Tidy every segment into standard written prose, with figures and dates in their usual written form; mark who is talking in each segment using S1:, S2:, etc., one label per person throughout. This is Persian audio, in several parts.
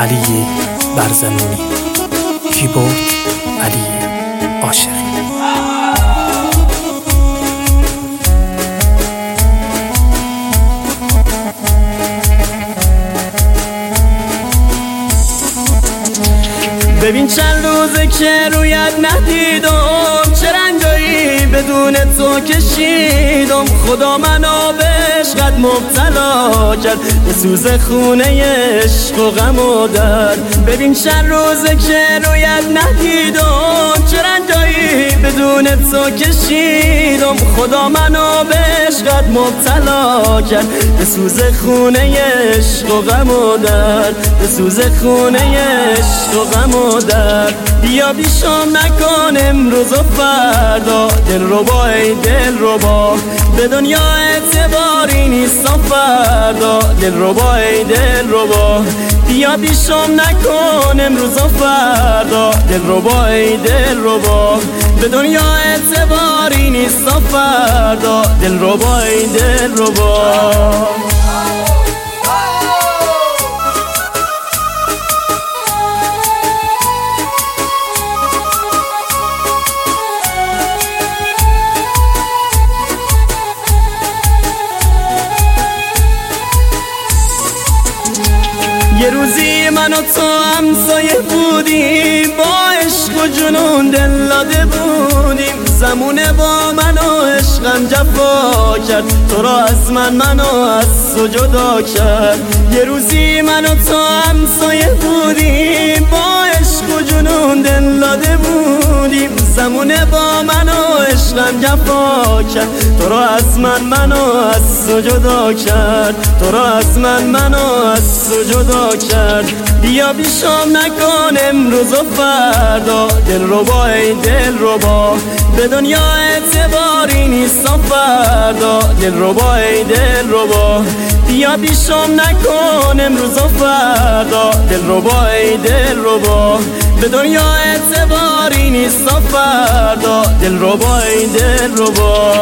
S1: علی برزنونی، کیبورد علی عاشقی.
S2: ببین چند روزه که رویت ندیدم، چه رنجایی بدون تو کشیدم. خدا منو به عشقت مبتلا کرد، به سوز خونه عشق و غم و درد. ببین چند روزه که رویت ندیدم، چه رنجایی بدون تو کشیدم. خدا منو به عشقت مبتلا کرد، به سوز خونه عشق و غم و درد. به سوز خونه عشق و غم و درد. بیا بیشام نکن امروز و فردا، دل ربا ای دل ربا، به دنیا اعتباری نیست و فردا. دل ربا ای دل ربا، بیا بیشام نکن امروز و فردا. دل ربا ای دل ربا، به دنیا اعتباری نیست و فردا. دل ربا ای دل ربا. یه روزی من و تو همسایه بودیم، با عشق و جنون دل داده بودیم. زمونه با من و عشقم جفا کرد، تو را از منو از تو جدا کرد. یه روزی من و تو همسایه بودیم، با عشق و جنون دل داده بودیم. زمونه با من و عشقم جفا کرد، تو را از منو از تو جدا کرد. تو را از منو از تو جدا کرد. بیا بیشام نکن امروز و فردا، دل ربا ای دل ربا، به دنیا اعتباری نیست و فردا. دل ربا ای دل ربا، بیا بیشام نکن امروز و فردا. دل ربا ای دل ربا، به دنیا اعتباری نیست و فردا. دل ربا ای دل ربا.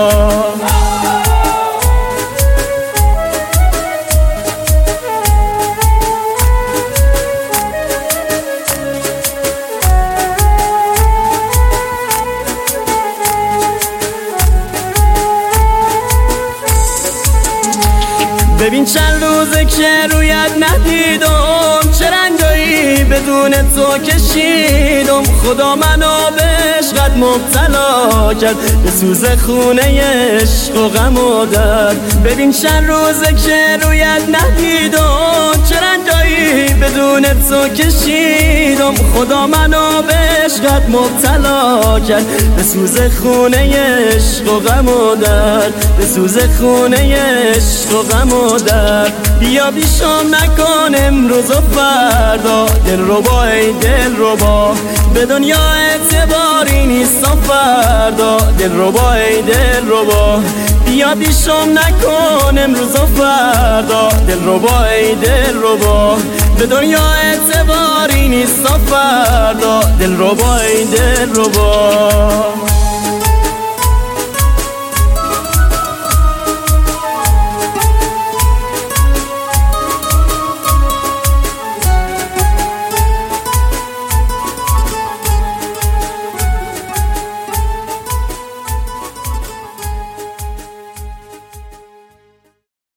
S2: ببین چند روزه که رویت ندیدم، چه رنجایی بدون تو کشیدم. خدا منو به عشقت مبتلا کرد، به سوز خونه عشق و غم و درد. ببین چند روزه که رویت ندیدم، چه رنجایی بدون تو کشیدم. خدا منو به عشقت مبتلا کرد، به سوز خونه عشق و غم و درد. به سوز خونه عشق و غم و درد. بیا بیشام نکن امروز و فردا، دل ربا ای دل ربا، به دنیا اعتباری نیست و فردا. دل ربا ای دل ربا، بیا بیشام نکن امروز و فردا. دل ربا ای دل ربا، به دنیا اعتباری نیست و فردا. دل ربا ای دل ربا.